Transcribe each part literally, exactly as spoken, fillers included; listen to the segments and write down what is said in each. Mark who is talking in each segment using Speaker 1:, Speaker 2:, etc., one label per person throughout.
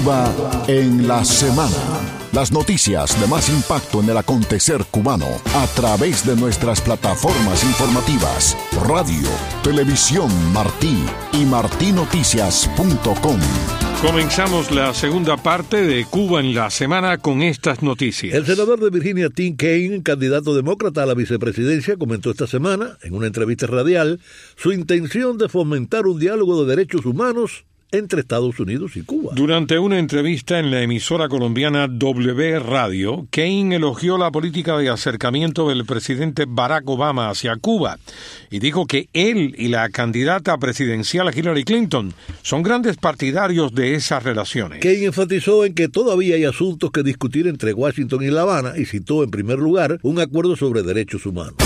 Speaker 1: Cuba en la semana. Las noticias de más impacto en el acontecer cubano a través de nuestras plataformas informativas, radio, televisión Martí y martí noticias punto com.
Speaker 2: Comenzamos la segunda parte de Cuba en la semana con estas noticias.
Speaker 3: El senador de Virginia, Tim Kaine, candidato demócrata a la vicepresidencia, comentó esta semana, en una entrevista radial, su intención de fomentar un diálogo de derechos humanos entre Estados Unidos y Cuba.
Speaker 2: Durante una entrevista en la emisora colombiana W Radio, Kaine elogió la política de acercamiento del presidente Barack Obama hacia Cuba y dijo que él y la candidata presidencial Hillary Clinton son grandes partidarios de esas relaciones.
Speaker 3: Kaine enfatizó en que todavía hay asuntos que discutir entre Washington y La Habana y citó en primer lugar un acuerdo sobre derechos humanos.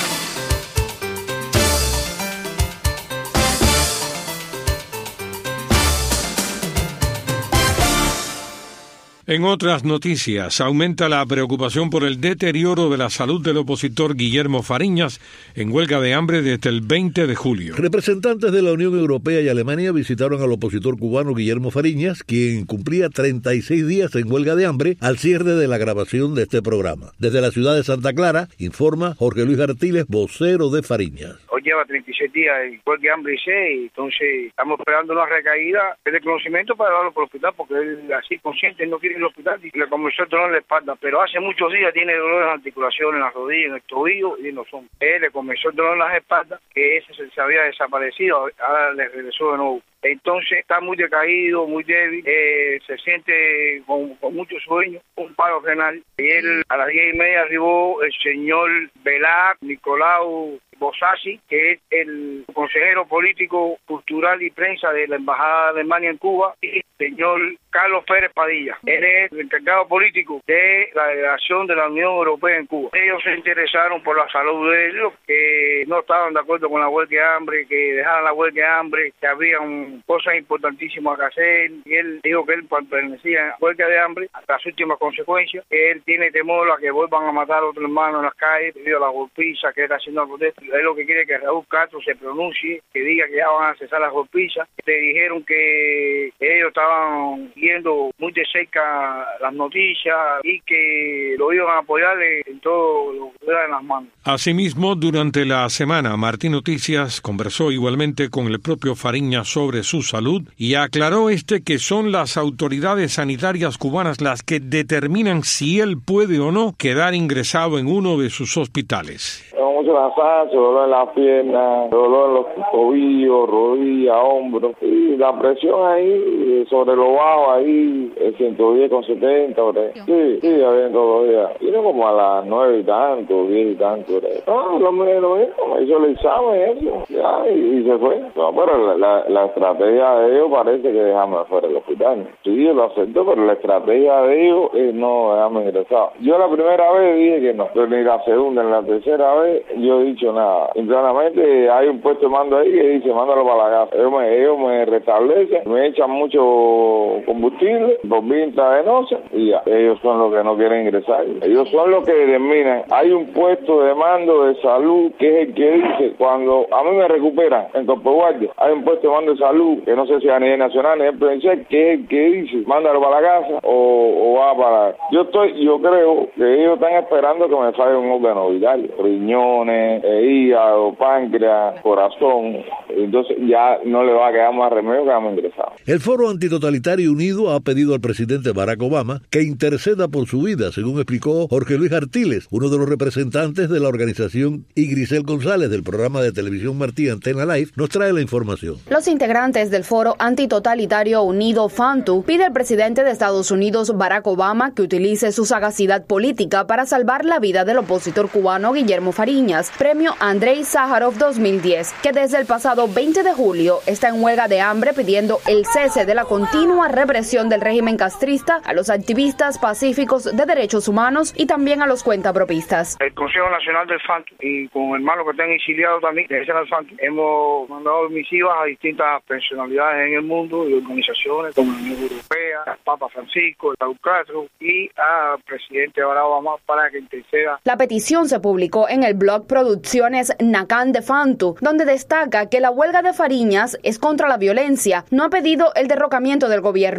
Speaker 2: En otras noticias, aumenta la preocupación por el deterioro de la salud del opositor Guillermo Fariñas en huelga de hambre desde el veinte de julio.
Speaker 3: Representantes de la Unión Europea y Alemania visitaron al opositor cubano Guillermo Fariñas, quien cumplía treinta y seis días en huelga de hambre al cierre de la grabación de este programa. Desde la ciudad de Santa Clara, informa Jorge Luis Artiles, vocero de Fariñas.
Speaker 4: Hoy lleva treinta y seis días en huelga de hambre y seis, entonces estamos esperando una recaída de conocimiento para llevarlo por el hospital, porque él así consciente no quiere en el hospital y le comenzó el dolor en la espalda, pero hace muchos días tiene dolor en las articulaciones, en las rodillas, en el tobillo y en los hombros. Él le comenzó el dolor en las espaldas, que ese se había desaparecido, ahora le regresó de nuevo. Entonces está muy decaído, muy débil, eh, se siente con, con mucho sueño, un paro renal. Y él a las diez y media arribó el señor Velá Nicolau Bosasi, que es el consejero político, cultural y prensa de la Embajada de Alemania en Cuba, y el señor Carlos Pérez Padilla. Él es el encargado político de la delegación de la Unión Europea en Cuba. Ellos se interesaron por la salud de ellos, que no estaban de acuerdo con la huelga de hambre, que dejaran la huelga de hambre, que había un cosas importantísimas que hacer, y él dijo que él pertenecía a huelga de hambre hasta las últimas consecuencias, que él tiene temor a que vuelvan a matar a otro hermano en las calles debido a la golpiza que está haciendo la protesta. Él lo que quiere es que Raúl Castro se pronuncie, que diga que ya van a cesar las golpizas. Le dijeron que ellos estaban viendo muy de cerca las noticias y que lo iban a apoyar en todo lo que era en las manos.
Speaker 2: Asimismo, durante la semana, Martí Noticias conversó igualmente con el propio Fariñas sobre su salud y aclaró este que son las autoridades sanitarias cubanas las que determinan si él puede o no quedar ingresado en uno de sus hospitales.
Speaker 5: Mucho cansancio, dolor en las piernas, dolor en los tobillos, rodillas, hombros, y la presión ahí sobre lo bajo ahí, ciento diez con setenta, sí, sí, ya bien todos los días. Vino como a las nueve y tanto, diez y tanto. No, lo mismo, lo mismo, hizo el examen eso, ya, y, y se fue. No, pero la, la, la estrategia de ellos parece que dejarme fuera del hospital. Sí, yo lo acepto, pero la estrategia de ellos es no dejarme ingresado. Yo la primera vez dije que no, pero ni la segunda, ni la tercera vez yo he dicho nada. Internamente hay un puesto de mando ahí que dice, mándalo para la casa. Ellos me, ellos me restablecen, me echan mucho combustible, por vía intravenosa y ya. Ellos son los que no quieren ingresar. Ellos son los que determinan. Hay un puesto de mando de salud que es el que dice, cuando a mí me recuperan en Corpo Guardia, hay un puesto de mando de salud que no sé si a nivel nacional, ni a nivel provincial, que es el que dice, mándalo para la casa o, o va para... Yo estoy, yo creo que ellos están esperando que me falle un órgano vital, riñones, eh, hígado, páncreas, corazón, entonces ya no le va a quedar más remedio que haberme ingresado.
Speaker 3: El Foro Antitotalitario Unido ha pedido al presidente Barack Obama que interceda por su vida, según explicó Jorge Luis Artiles, uno de los representantes de la organización, y Grisel González del programa de televisión Martí Antena Live nos trae la información.
Speaker 6: Los integrantes del Foro Antitotalitario Unido FANTU pide al presidente de Estados Unidos Barack Obama que utilice su sagacidad política para salvar la vida del opositor cubano Guillermo Fariñas, premio Andrei Sájarov dos mil diez, que desde el pasado veinte de julio está en huelga de hambre pidiendo el cese de la continua represión del régimen castrista a los activistas pacíficos de derechos humanos y también a los cuentapropistas.
Speaker 4: El Consejo Nacional del FANTU y con hermanos que están exiliados también de ese FANTU hemos mandado misivas a distintas personalidades en el mundo y organizaciones como la Unión Europea, al Papa Francisco, el Raúl Castro y al presidente Barack Obama para que interceda.
Speaker 6: La petición se publicó en el blog Producciones Nacan de FANTU, donde destaca que la huelga de Fariñas es contra la violencia. No ha pedido el derrocamiento del gobierno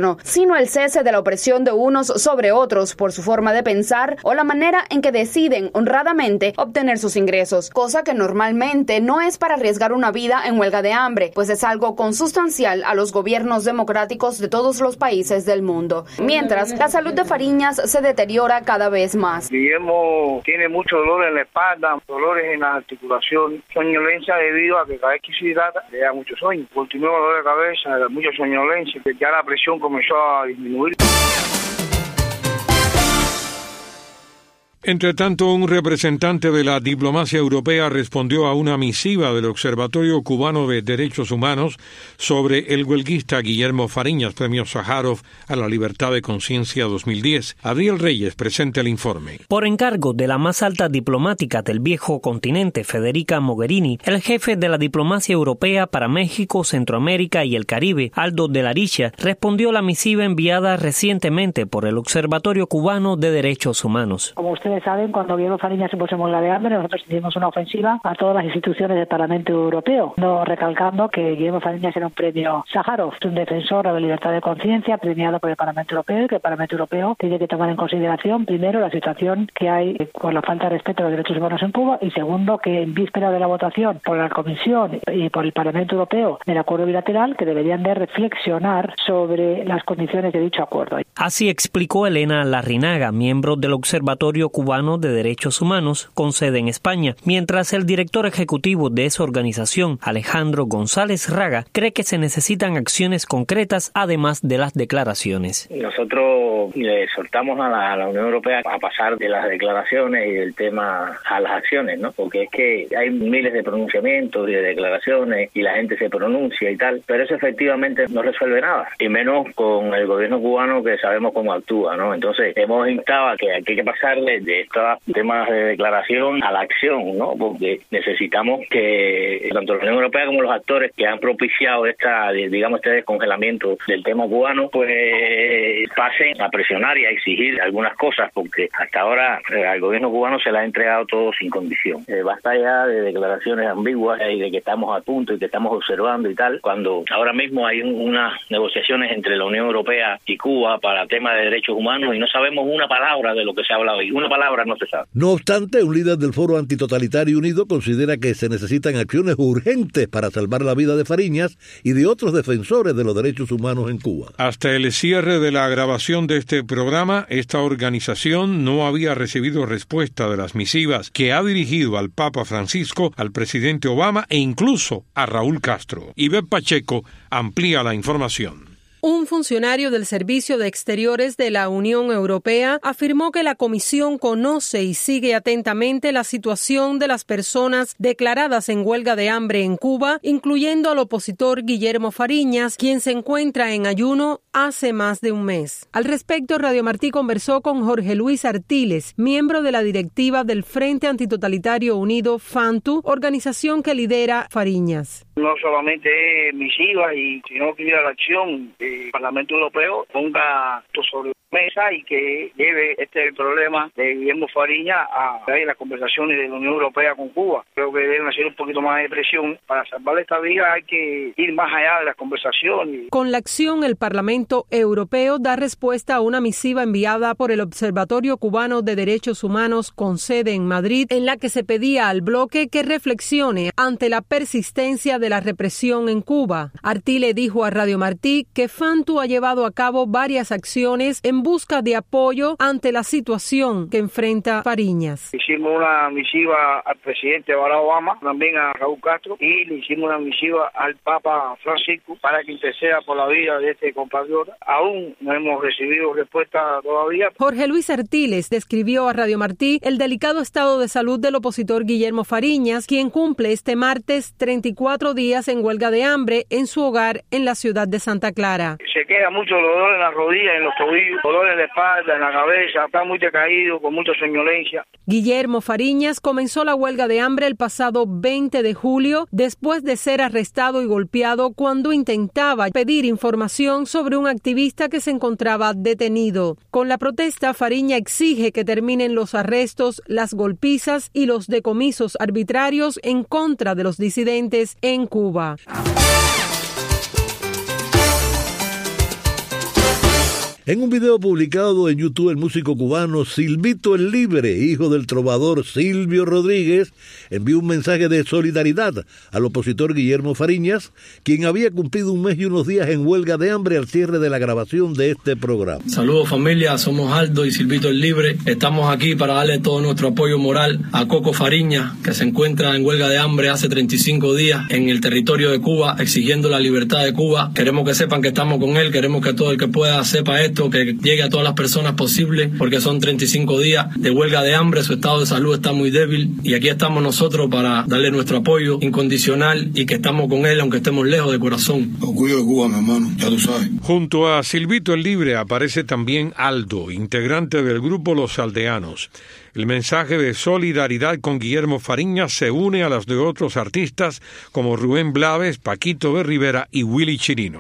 Speaker 6: gobierno, sino el cese de la opresión de unos sobre otros por su forma de pensar o la manera en que deciden honradamente obtener sus ingresos, cosa que normalmente no es para arriesgar una vida en huelga de hambre, pues es algo consustancial a los gobiernos democráticos de todos los países del mundo. Mientras, la salud de Fariñas se deteriora cada vez más.
Speaker 4: Guillermo tiene mucho dolor en la espalda, dolores en la articulación, soñolencia debido a que cada vez que se hidrata le da mucho sueño. Continuó dolor de cabeza, mucha soñolencia, que ya la presión comenzó a disminuir.
Speaker 2: Entre tanto, un representante de la diplomacia europea respondió a una misiva del Observatorio Cubano de Derechos Humanos sobre el huelguista Guillermo Fariñas, Premio Sájarov a la Libertad de Conciencia dos mil diez. Adriel Reyes presenta el informe.
Speaker 7: Por encargo de la más alta diplomática del viejo continente, Federica Mogherini, el jefe de la diplomacia europea para México, Centroamérica y el Caribe, Aldo de la Richa, respondió a la misiva enviada recientemente por el Observatorio Cubano de Derechos Humanos.
Speaker 8: Como ustedes saben, cuando Guillermo Fariñas se puso en huelga de hambre, nosotros hicimos una ofensiva a todas las instituciones del Parlamento Europeo, no recalcando que Guillermo Fariñas era un premio Sájarov, un defensor de la libertad de conciencia premiado por el Parlamento Europeo, y que el Parlamento Europeo tiene que tomar en consideración, primero, la situación que hay con la falta de respeto a los derechos humanos en Cuba, y segundo, que en víspera de la votación por la Comisión y por el Parlamento Europeo del acuerdo bilateral, que deberían de reflexionar sobre las condiciones de dicho acuerdo.
Speaker 7: Así explicó Elena Larrinaga, miembro del Observatorio Cubano de Derechos Humanos con sede en España, mientras el director ejecutivo de esa organización, Alejandro González Raga, cree que se necesitan acciones concretas además de las declaraciones.
Speaker 9: Nosotros le exhortamos a la, a la Unión Europea a pasar de las declaraciones y del tema a las acciones, ¿no? Porque es que hay miles de pronunciamientos y de declaraciones y la gente se pronuncia y tal, pero eso efectivamente no resuelve nada, y menos con el gobierno cubano, que sabemos cómo actúa, ¿no? Entonces hemos instado a que hay que pasarle de estos temas de declaración a la acción, ¿no? Porque necesitamos que tanto la Unión Europea como los actores que han propiciado esta, digamos, este descongelamiento del tema cubano, pues pasen a presionar y a exigir algunas cosas, porque hasta ahora eh, al gobierno cubano se le ha entregado todo sin condición. Eh, basta ya de declaraciones ambiguas y de que estamos a punto y que estamos observando y tal, cuando ahora mismo hay un, unas negociaciones entre la Unión Europea y Cuba para temas de derechos humanos y no sabemos una palabra de lo que se ha hablado y una palabra no se sabe.
Speaker 3: No obstante, un líder del Foro Antitotalitario Unido considera que se necesitan acciones urgentes para salvar la vida de Fariñas y de otros defensores de los derechos humanos en Cuba.
Speaker 2: Hasta el cierre de la grabación de este programa, esta organización no había recibido respuesta de las misivas que ha dirigido al Papa Francisco, al presidente Obama e incluso a Raúl Castro. Ivette Pacheco amplía la información.
Speaker 10: Un funcionario del Servicio de Exteriores de la Unión Europea afirmó que la Comisión conoce y sigue atentamente la situación de las personas declaradas en huelga de hambre en Cuba, incluyendo al opositor Guillermo Fariñas, quien se encuentra en ayuno hace más de un mes. Al respecto, Radio Martí conversó con Jorge Luis Artiles, miembro de la directiva del Frente Antitotalitario Unido FANTU, organización que lidera Fariñas.
Speaker 4: No solamente es misiva, y sino que ir a la acción. El Parlamento Europeo ponga esto sobre la mesa y que lleve este problema de Guillermo Fariñas a, a las conversaciones de la Unión Europea con Cuba. Creo que deben hacer un poquito más de presión. Para salvar esta vida hay que ir más allá de las conversaciones.
Speaker 10: Con la acción, el Parlamento Europeo da respuesta a una misiva enviada por el Observatorio Cubano de Derechos Humanos con sede en Madrid, en la que se pedía al bloque que reflexione ante la persistencia de la represión en Cuba. Artile dijo a Radio Martí que FANTU ha llevado a cabo varias acciones en busca de apoyo ante la situación que enfrenta Fariñas.
Speaker 4: Hicimos una misiva al presidente Barack Obama, también a Raúl Castro, y le hicimos una misiva al Papa Francisco para que interceda por la vida de este compatriota. Aún no hemos recibido respuesta todavía.
Speaker 10: Jorge Luis Artiles describió a Radio Martí el delicado estado de salud del opositor Guillermo Fariñas, quien cumple este martes treinta y cuatro días en huelga de hambre en su hogar en la ciudad de Santa Clara.
Speaker 4: Se queda mucho dolor en las rodillas, en los tobillos, dolor en la espalda, en la cabeza, está muy decaído, con mucha soñolencia.
Speaker 10: Guillermo Fariñas comenzó la huelga de hambre el pasado veinte de julio, después de ser arrestado y golpeado cuando intentaba pedir información sobre un activista que se encontraba detenido. Con la protesta, Fariñas exige que terminen los arrestos, las golpizas y los decomisos arbitrarios en contra de los disidentes en Cuba.
Speaker 3: En un video publicado en YouTube, el músico cubano Silvito el Libre, hijo del trovador Silvio Rodríguez, envió un mensaje de solidaridad al opositor Guillermo Fariñas, quien había cumplido un mes y unos días en huelga de hambre al cierre de la grabación de este programa.
Speaker 11: Saludos familia, somos Aldo y Silvito el Libre. Estamos aquí para darle todo nuestro apoyo moral a Coco Fariñas, que se encuentra en huelga de hambre hace treinta y cinco días en el territorio de Cuba, exigiendo la libertad de Cuba. Queremos que sepan que estamos con él, queremos que todo el que pueda sepa esto, que llegue a todas las personas posibles, porque son treinta y cinco días de huelga de hambre, su estado de salud está muy débil y aquí estamos nosotros para darle nuestro apoyo incondicional y que estamos con él aunque estemos lejos de corazón.
Speaker 12: Orgullo de Cuba, mi hermano, ya tú sabes.
Speaker 2: Junto a Silvito el Libre aparece también Aldo, integrante del grupo Los Aldeanos. El mensaje de solidaridad con Guillermo Fariñas se une a las de otros artistas como Rubén Blades, Paquito de Rivera y Willy Chirino.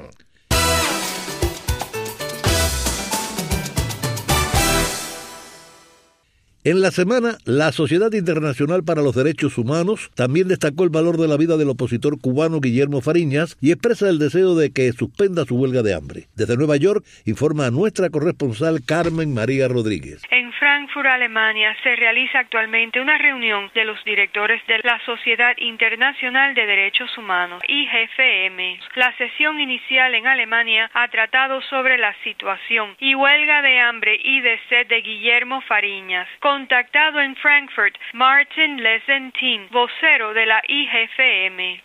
Speaker 3: En la semana, la Sociedad Internacional para los Derechos Humanos también destacó el valor de la vida del opositor cubano Guillermo Fariñas y expresa el deseo de que suspenda su huelga de hambre. Desde Nueva York, informa a nuestra corresponsal Carmen María Rodríguez.
Speaker 13: En Frankfurt, Alemania, se realiza actualmente una reunión de los directores de la Sociedad Internacional de Derechos Humanos, I G F M. La sesión inicial en Alemania ha tratado sobre la situación y huelga de hambre y de sed de Guillermo Fariñas. Contactado en Frankfurt, Martin Lesentin, vocero de la I G F M.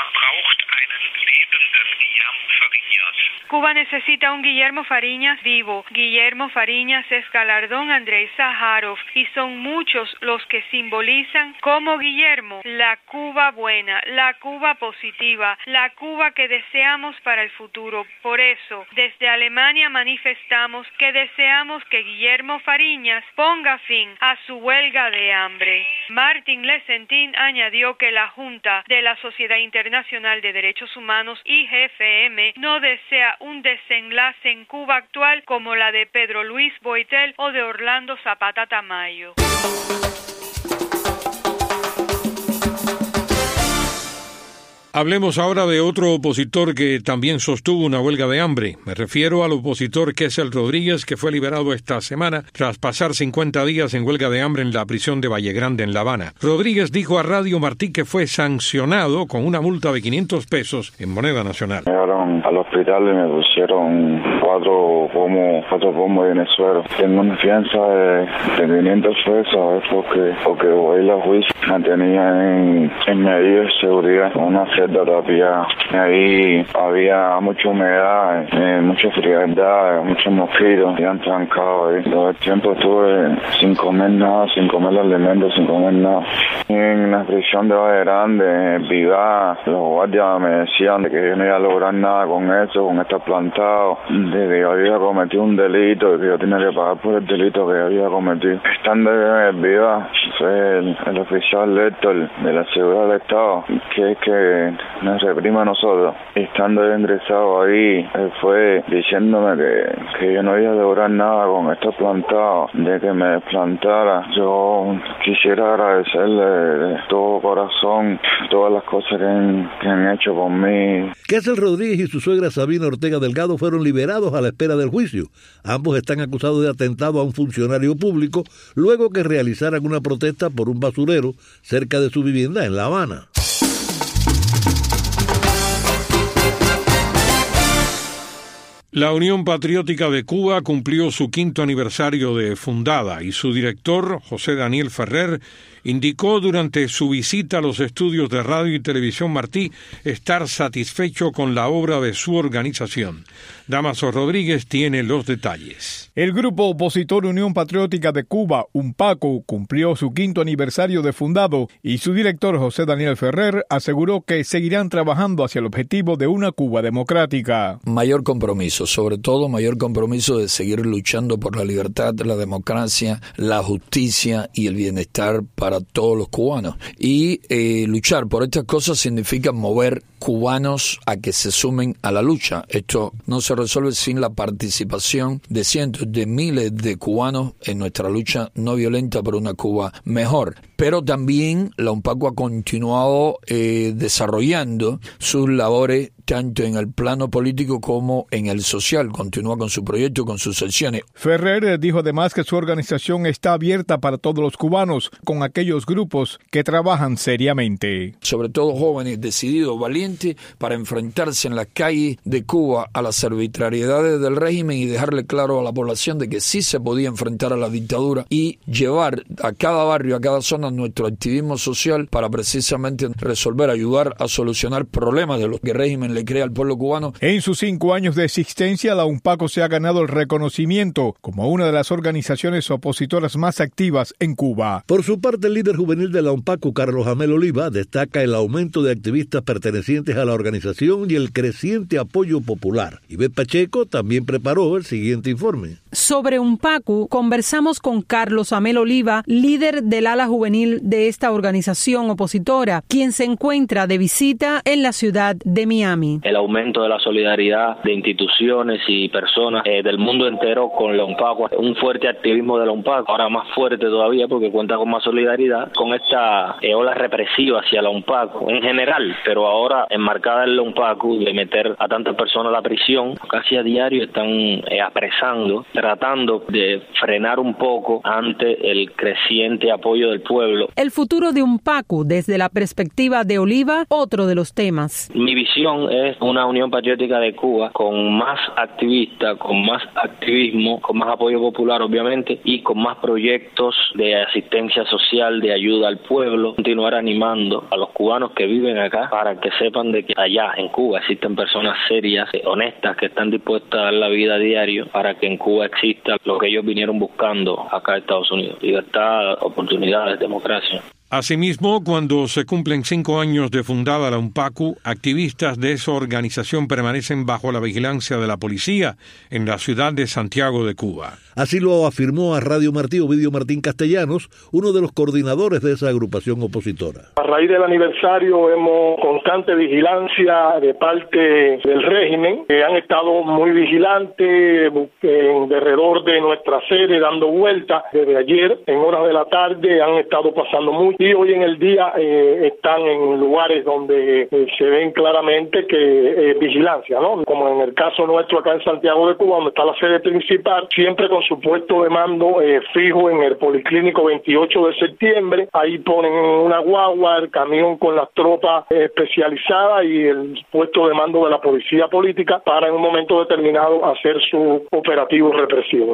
Speaker 13: Cuba necesita un Guillermo Fariñas vivo. Guillermo Fariñas es galardón Andrei Sájarov y son muchos los que simbolizan como Guillermo la Cuba buena, la Cuba positiva, la Cuba que deseamos para el futuro. Por eso, desde Alemania manifestamos que deseamos que Guillermo Fariñas ponga fin a su huelga de hambre. Martin Lesentin añadió que la Junta de la Sociedad Internacional de Derechos Humanos, I G F M, no desea un desenlace en Cuba actual como la de Pedro Luis Boitel o de Orlando Zapata Tamayo.
Speaker 2: Hablemos ahora de otro opositor que también sostuvo una huelga de hambre. Me refiero al opositor Kessel Rodríguez, que fue liberado esta semana tras pasar cincuenta días en huelga de hambre en la prisión de Valle Grande, en La Habana. Rodríguez dijo a Radio Martí que fue sancionado con una multa de quinientos pesos en moneda nacional.
Speaker 5: Me llevaron al hospital y me pusieron cuatro pomos, cuatro pomos de Venezuela. Tengo una fianza de, de quinientos pesos, porque, porque voy a la juicio. Me tenían en, en medida de seguridad, una celda tapiada. Ahí había mucha humedad, eh, mucha frialdad, muchos mosquitos, y han trancado ahí. Todo el tiempo estuve sin comer nada, sin comer alimentos, sin comer nada. En la prisión de Valle Grande, en Piedad, los guardias me decían que yo no iba a lograr nada con eso, con estar plantado, de que yo había cometido un delito, de que yo tenía que pagar por el delito que yo había cometido. Estando en Piedad, fue el, el oficial Héctor de la seguridad del Estado, que es que nos reprime a nosotros. Estando ingresado ahí, él fue diciéndome que, que yo no iba a lograr nada con estar plantado, de que me desplantara. Yo quisiera agradecerle de todo corazón todas las cosas que han, que han hecho por mí.
Speaker 3: Kessel Rodríguez y su suegra Sabina Ortega Delgado fueron liberados a la espera del juicio. Ambos están acusados de atentado a un funcionario público luego que realizaran una protesta por un basurero cerca de su vivienda en La Habana.
Speaker 2: La Unión Patriótica de Cuba cumplió su quinto aniversario de fundada y su director, José Daniel Ferrer, indicó durante su visita a los estudios de Radio y Televisión Martí estar satisfecho con la obra de su organización. Damaso Rodríguez tiene los detalles.
Speaker 14: El grupo opositor Unión Patriótica de Cuba, UNPACO, cumplió su quinto aniversario de fundado y su director, José Daniel Ferrer, aseguró que seguirán trabajando hacia el objetivo de una Cuba democrática.
Speaker 15: Mayor compromiso, sobre todo mayor compromiso de seguir luchando por la libertad, la democracia, la justicia y el bienestar para todos los cubanos. Y eh, luchar por estas cosas significa mover cubanos a que se sumen a la lucha. Esto no se resuelve sin la participación de cientos de miles de cubanos en nuestra lucha no violenta por una Cuba mejor. pero también la UNPACU ha continuado eh, desarrollando sus labores tanto en el plano político como en el social. Continúa con su proyecto, con sus acciones.
Speaker 14: Ferrer dijo además que su organización está abierta para todos los cubanos, con aquellos grupos que trabajan seriamente.
Speaker 15: Sobre todo jóvenes decididos, valientes, para enfrentarse en las calles de Cuba a las arbitrariedades del régimen y dejarle claro a la población de que sí se podía enfrentar a la dictadura y llevar a cada barrio, a cada zona nuestro activismo social para precisamente resolver, ayudar a solucionar problemas de los que el régimen le crea al pueblo cubano.
Speaker 14: En sus cinco años de existencia, la UNPACU se ha ganado el reconocimiento como una de las organizaciones opositoras más activas en Cuba.
Speaker 3: Por su parte, el líder juvenil de la UNPACU, Carlos Amel Oliva, destaca el aumento de activistas pertenecientes a la organización y el creciente apoyo popular. Ivette Pacheco también preparó el siguiente informe.
Speaker 10: Sobre UNPACU, conversamos con Carlos Amel Oliva, líder del ala juvenil de esta organización opositora, quien se encuentra de visita en la ciudad de Miami.
Speaker 16: El aumento de la solidaridad de instituciones y personas eh, del mundo entero con la UNPACU, un fuerte activismo de la UNPACU, ahora más fuerte todavía porque cuenta con más solidaridad, con esta eh, ola represiva hacia la UNPACU en general, pero ahora enmarcada en la UNPACU, de meter a tantas personas a la prisión, casi a diario están eh, apresando, tratando de frenar un poco ante el creciente apoyo del pueblo.
Speaker 10: El futuro de UNPACU desde la perspectiva de Oliva, otro de los temas.
Speaker 16: Mi visión es una Unión Patriótica de Cuba con más activistas, con más activismo, con más apoyo popular obviamente y con más proyectos de asistencia social, de ayuda al pueblo, continuar animando a los cubanos que viven acá para que sepan de que allá en Cuba existen personas serias, honestas, que están dispuestas a dar la vida a diario para que en Cuba exista lo que ellos vinieron buscando acá en Estados Unidos: libertad, oportunidades, democracia.
Speaker 2: Asimismo, cuando se cumplen cinco años de fundada la UNPACU, activistas de esa organización permanecen bajo la vigilancia de la policía en la ciudad de Santiago de Cuba.
Speaker 3: Así lo afirmó a Radio Martí Ovidio Martín Castellanos, uno de los coordinadores de esa agrupación opositora.
Speaker 17: A raíz del aniversario hemos constante vigilancia de parte del régimen, que han estado muy vigilantes en derredor de nuestra sede, dando vueltas desde ayer, en horas de la tarde, han estado pasando mucho. Y hoy en el día eh, están en lugares donde eh, se ven claramente que es eh, vigilancia, ¿no? Como en el caso nuestro acá en Santiago de Cuba, donde está la sede principal, siempre con su puesto de mando eh, fijo en el Policlínico veintiocho de septiembre. Ahí ponen una guagua, el camión con las tropas eh, especializadas y el puesto de mando de la policía política para en un momento determinado hacer sus operativos represivos.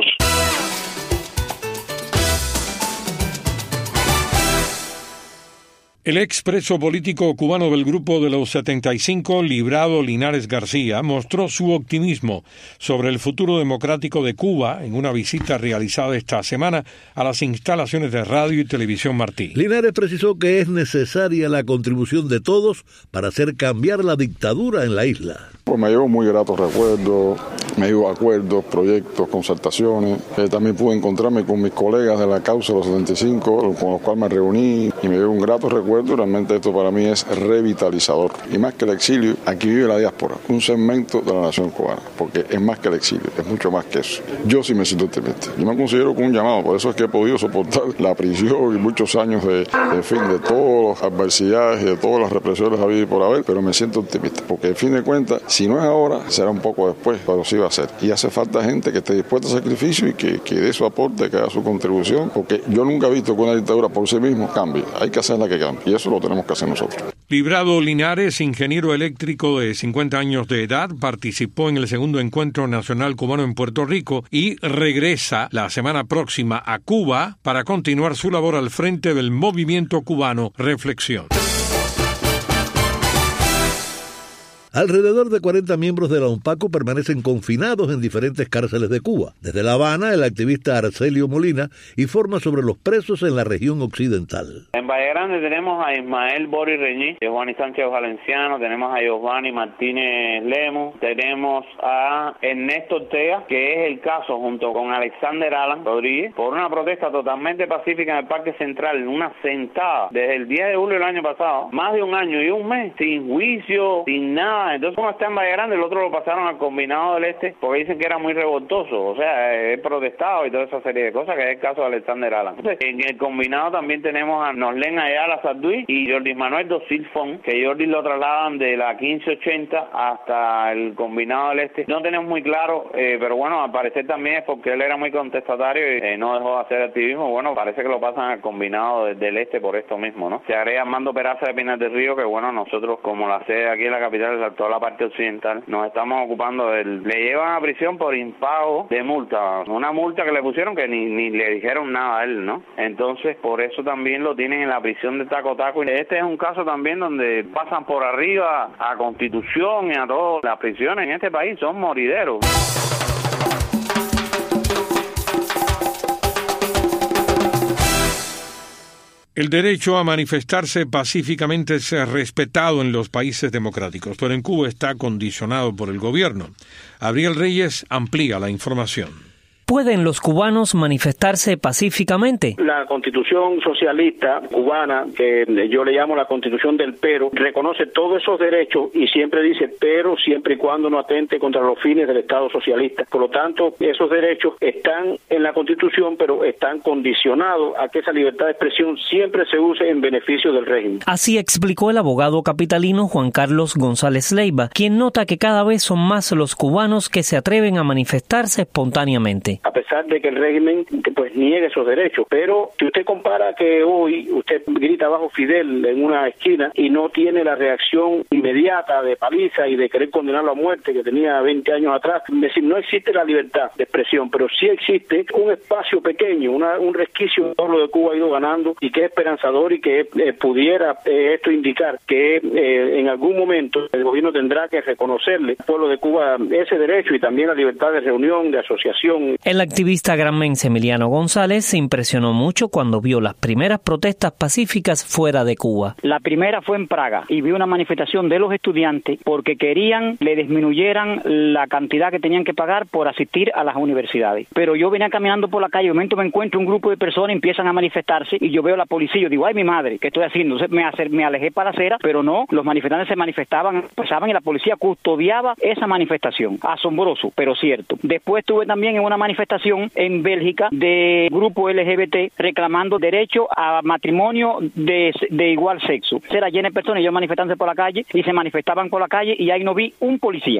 Speaker 2: El expreso político cubano del Grupo de los setenta y cinco, Librado Linares García, mostró su optimismo sobre el futuro democrático de Cuba en una visita realizada esta semana a las instalaciones de Radio y Televisión Martí.
Speaker 3: Linares precisó que es necesaria la contribución de todos para hacer cambiar la dictadura en la isla.
Speaker 12: Pues me llevo muy gratos recuerdos, me llevo acuerdos, proyectos, concertaciones. Eh, también pude encontrarme con mis colegas de la causa de los setenta y cinco, con los cuales me reuní y me llevo un grato recuerdo. Realmente esto para mí es revitalizador. Y más que el exilio, aquí vive la diáspora, un segmento de la nación cubana, porque es más que el exilio, es mucho más que eso. Yo sí me siento optimista. Yo me considero con un llamado, por eso es que he podido soportar la prisión y muchos años de, de fin, de todas las adversidades y de todas las represiones habidas y por haber, pero me siento optimista, porque al fin de cuentas, si no es ahora, será un poco después, pero sí va a ser. Y hace falta gente que esté dispuesta a sacrificio y que, que dé su aporte, que haga su contribución, porque yo nunca he visto que una dictadura por sí mismo cambie. Hay que hacerla que cambie. Y eso lo tenemos que hacer nosotros.
Speaker 2: Librado Linares, ingeniero eléctrico de cincuenta años de edad, participó en el segundo encuentro nacional cubano en Puerto Rico y regresa la semana próxima a Cuba para continuar su labor al frente del movimiento cubano Reflexión.
Speaker 3: Alrededor de cuarenta miembros de la UNPACU permanecen confinados en diferentes cárceles de Cuba. Desde La Habana, el activista Arcelio Molina informa sobre los presos en la región occidental.
Speaker 18: En Valle Grande tenemos a Ismael Boris Reñí, Giovanni Sánchez Valenciano, tenemos a Giovanni Martínez Lemus, tenemos a Ernesto Ortega, que es el caso junto con Alexander Alan Rodríguez, por una protesta totalmente pacífica en el Parque Central, una sentada desde el diez de julio del año pasado, más de un año y un mes, sin juicio, sin nada nada. Entonces uno está en Valle Grande, el otro lo pasaron al Combinado del Este porque dicen que era muy revoltoso, o sea, he protestado y toda esa serie de cosas, que es el caso de Alexander Alan. Entonces, en el Combinado también tenemos a Norlen Ayala Sarduy y Jordi Manuel Dosilfón, que Jordi lo trasladan de la quince ochenta hasta el Combinado del Este. No tenemos muy claro, eh, pero bueno, al parecer también es porque él era muy contestatario y eh, no dejó de hacer activismo. Bueno, parece que lo pasan al Combinado de, del Este por esto mismo, ¿no? Se agrega Armando Peraza de Pinar del Río, que bueno, nosotros como la sede aquí en la capital de toda la parte occidental, nos estamos ocupando del... Le llevan a prisión por impago de multa, una multa que le pusieron que ni, ni le dijeron nada a él, ¿no? Entonces, por eso también lo tienen en la prisión de Taco Taco. Y este es un caso también donde pasan por arriba a Constitución y a todas las prisiones en este país, son morideros.
Speaker 2: El derecho a manifestarse pacíficamente es respetado en los países democráticos, pero en Cuba está condicionado por el gobierno. Abriel Reyes amplía la información.
Speaker 7: ¿Pueden los cubanos manifestarse pacíficamente?
Speaker 19: La Constitución socialista cubana, que yo le llamo la Constitución del pero, reconoce todos esos derechos y siempre dice pero siempre y cuando no atente contra los fines del Estado socialista. Por lo tanto, esos derechos están en la Constitución, pero están condicionados a que esa libertad de expresión siempre se use en beneficio del régimen.
Speaker 7: Así explicó el abogado capitalino Juan Carlos González Leiva, quien nota que cada vez son más los cubanos que se atreven a manifestarse espontáneamente.
Speaker 19: A pesar de que el régimen pues niegue esos derechos, pero si usted compara que hoy usted grita bajo Fidel en una esquina y no tiene la reacción inmediata de paliza y de querer condenarlo a muerte que tenía veinte años atrás, es decir, no existe la libertad de expresión, pero sí existe un espacio pequeño, una, un resquicio que lo de Cuba ha ido ganando y que es esperanzador y que eh, pudiera eh, esto indicar que eh, en algún momento el gobierno tendrá que reconocerle al pueblo de Cuba ese derecho y también la libertad de reunión, de asociación.
Speaker 7: El activista granmense Emiliano González se impresionó mucho cuando vio las primeras protestas pacíficas fuera de Cuba.
Speaker 20: La primera fue en Praga y vi una manifestación de los estudiantes porque querían le disminuyeran la cantidad que tenían que pagar por asistir a las universidades. Pero yo venía caminando por la calle, de momento me encuentro un grupo de personas, empiezan a manifestarse y yo veo a la policía y yo digo, ay mi madre, ¿qué estoy haciendo? Entonces me, acer- me alejé para la acera, pero no, los manifestantes se manifestaban, pasaban y la policía custodiaba esa manifestación. Asombroso, pero cierto. Después estuve también en una manifestación en Bélgica de grupo L G B T reclamando derecho a matrimonio de, de igual sexo. Era llena de personas, ellos manifestándose por la calle y se manifestaban por la calle y ahí no vi un policía.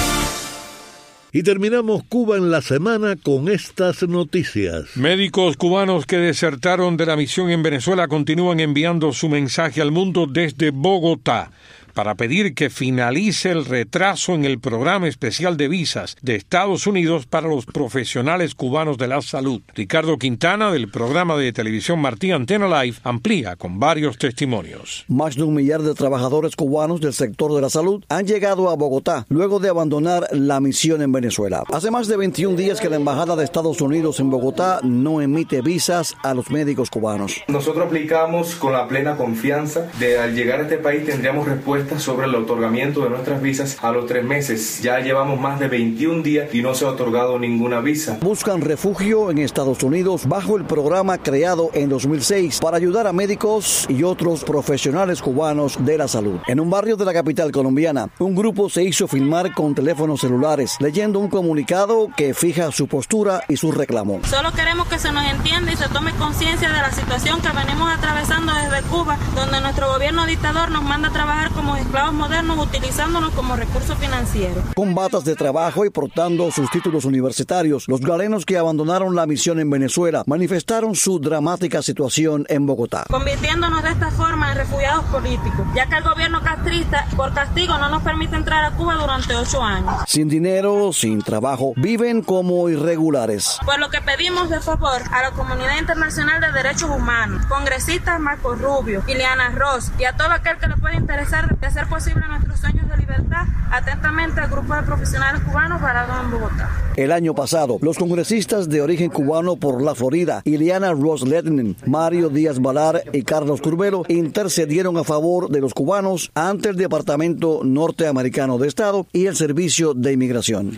Speaker 3: Y terminamos Cuba en la semana con estas noticias.
Speaker 2: Médicos cubanos que desertaron de la misión en Venezuela continúan enviando su mensaje al mundo desde Bogotá para pedir que finalice el retraso en el programa especial de visas de Estados Unidos para los profesionales cubanos de la salud. Ricardo Quintana, del programa de televisión Martí Antena Live, amplía con varios testimonios.
Speaker 21: Más de un millar de trabajadores cubanos del sector de la salud han llegado a Bogotá luego de abandonar la misión en Venezuela. Hace más de veintiún días que la Embajada de Estados Unidos en Bogotá no emite visas a los médicos cubanos.
Speaker 22: Nosotros aplicamos con la plena confianza de al llegar a este país tendríamos respuesta sobre el otorgamiento de nuestras visas a los tres meses. Ya llevamos más de veintiún días y no se ha otorgado ninguna visa.
Speaker 21: Buscan refugio en Estados Unidos bajo el programa creado en dos mil seis para ayudar a médicos y otros profesionales cubanos de la salud. En un barrio de la capital colombiana, un grupo se hizo filmar con teléfonos celulares, leyendo un comunicado que fija su postura y su reclamo.
Speaker 23: Solo queremos que se nos entienda y se tome conciencia de la situación que venimos atravesando desde Cuba, donde nuestro gobierno dictador nos manda a trabajar como esclavos modernos utilizándonos como recurso financiero.
Speaker 21: Con batas de trabajo y portando sus títulos universitarios, los galenos que abandonaron la misión en Venezuela manifestaron su dramática situación en Bogotá.
Speaker 23: Convirtiéndonos de esta forma en refugiados políticos, ya que el gobierno castrista, por castigo, no nos permite entrar a Cuba durante ocho años.
Speaker 21: Sin dinero, sin trabajo, viven como irregulares.
Speaker 23: Por lo que pedimos de favor a la comunidad internacional de derechos humanos, congresistas Marco Rubio, Ileana Ross y a todo aquel que le pueda interesar de hacer posible nuestros sueños de libertad, atentamente al grupo de profesionales cubanos varados en Bogotá.
Speaker 21: El año pasado, los congresistas de origen cubano por la Florida, Ileana Ross Lednin, Mario Díaz Balar y Carlos Curbelo, intercedieron a favor de los cubanos ante el Departamento Norteamericano de Estado y el Servicio de Inmigración.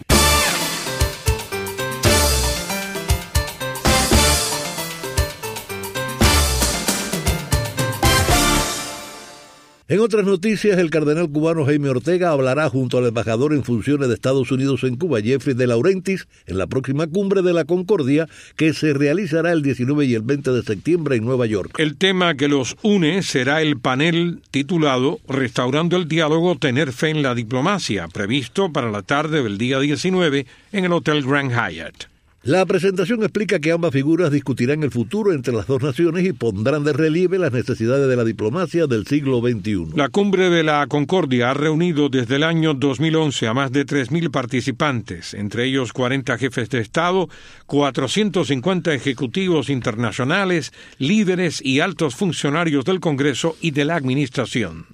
Speaker 3: En otras noticias, el cardenal cubano Jaime Ortega hablará junto al embajador en funciones de Estados Unidos en Cuba, Jeffrey de Laurentiis, en la próxima cumbre de la Concordia, que se realizará el diecinueve y el veinte de septiembre en Nueva York.
Speaker 2: El tema que los une será el panel titulado Restaurando el diálogo, tener fe en la diplomacia, previsto para la tarde del día diecinueve en el Hotel Grand Hyatt.
Speaker 3: La presentación explica que ambas figuras discutirán el futuro entre las dos naciones y pondrán de relieve las necesidades de la diplomacia del siglo veintiuno.
Speaker 2: La Cumbre de la Concordia ha reunido desde el año dos mil once a más de tres mil participantes, entre ellos cuarenta jefes de Estado, cuatrocientos cincuenta ejecutivos internacionales, líderes y altos funcionarios del Congreso y de la Administración.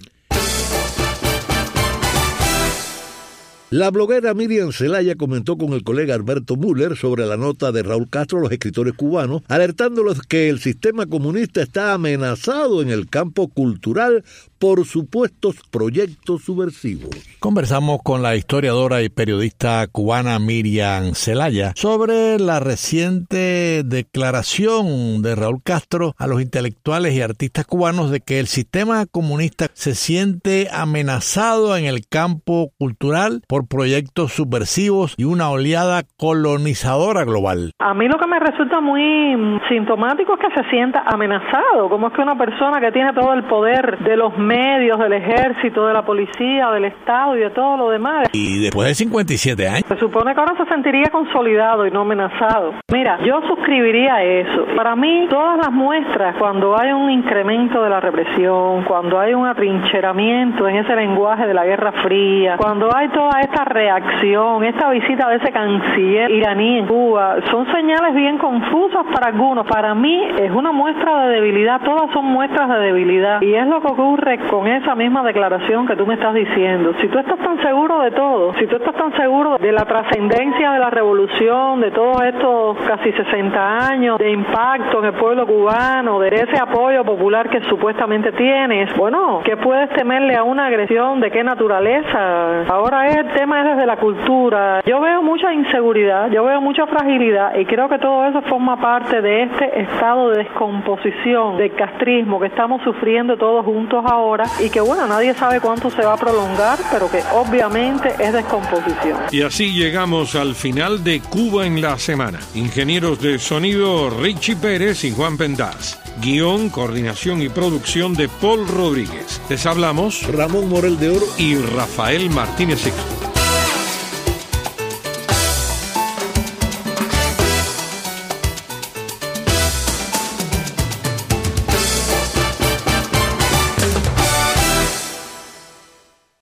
Speaker 3: La bloguera Miriam Zelaya comentó con el colega Alberto Müller sobre la nota de Raúl Castro a los escritores cubanos, alertándolos que el sistema comunista está amenazado en el campo cultural por supuestos proyectos subversivos.
Speaker 1: Conversamos con la historiadora y periodista cubana Miriam Zelaya sobre la reciente declaración de Raúl Castro a los intelectuales y artistas cubanos de que el sistema comunista se siente amenazado en el campo cultural por proyectos subversivos y una oleada colonizadora global.
Speaker 6: A mí lo que me resulta muy sintomático es que se sienta amenazado. ¿Cómo es que una persona que tiene todo el poder de los medios, del ejército, de la policía, del Estado y de todo lo demás?
Speaker 1: Y después de cincuenta y siete años.
Speaker 6: Se supone que ahora se sentiría consolidado y no amenazado. Mira, yo suscribiría eso. Para mí, todas las muestras, cuando hay un incremento de la represión, cuando hay un atrincheramiento en ese lenguaje de la Guerra Fría, cuando hay toda esta reacción, esta visita de ese canciller iraní en Cuba, son señales bien confusas para algunos. Para mí es una muestra de debilidad, todas son muestras de debilidad. Y es lo que ocurre con esa misma declaración que tú me estás diciendo. Si tú estás tan seguro de todo, si tú estás tan seguro de la trascendencia de la revolución, de todos estos casi sesenta años de impacto en el pueblo cubano, de ese apoyo popular que supuestamente tienes, bueno, ¿qué puedes temerle a una agresión? ¿De qué naturaleza? Ahora es, el tema es desde la cultura. Yo veo mucha inseguridad, yo veo mucha fragilidad y creo que todo eso forma parte de este estado de descomposición del castrismo que estamos sufriendo todos juntos ahora y que, bueno, nadie sabe cuánto se va a prolongar, pero que obviamente es descomposición.
Speaker 2: Y así llegamos al final de Cuba en la semana. Ingenieros de sonido Richie Pérez y Juan Pendaz. Guión, coordinación y producción de Paul Rodríguez. Les hablamos
Speaker 3: Ramón Morel de Oro
Speaker 2: y Rafael Martínez Sixto.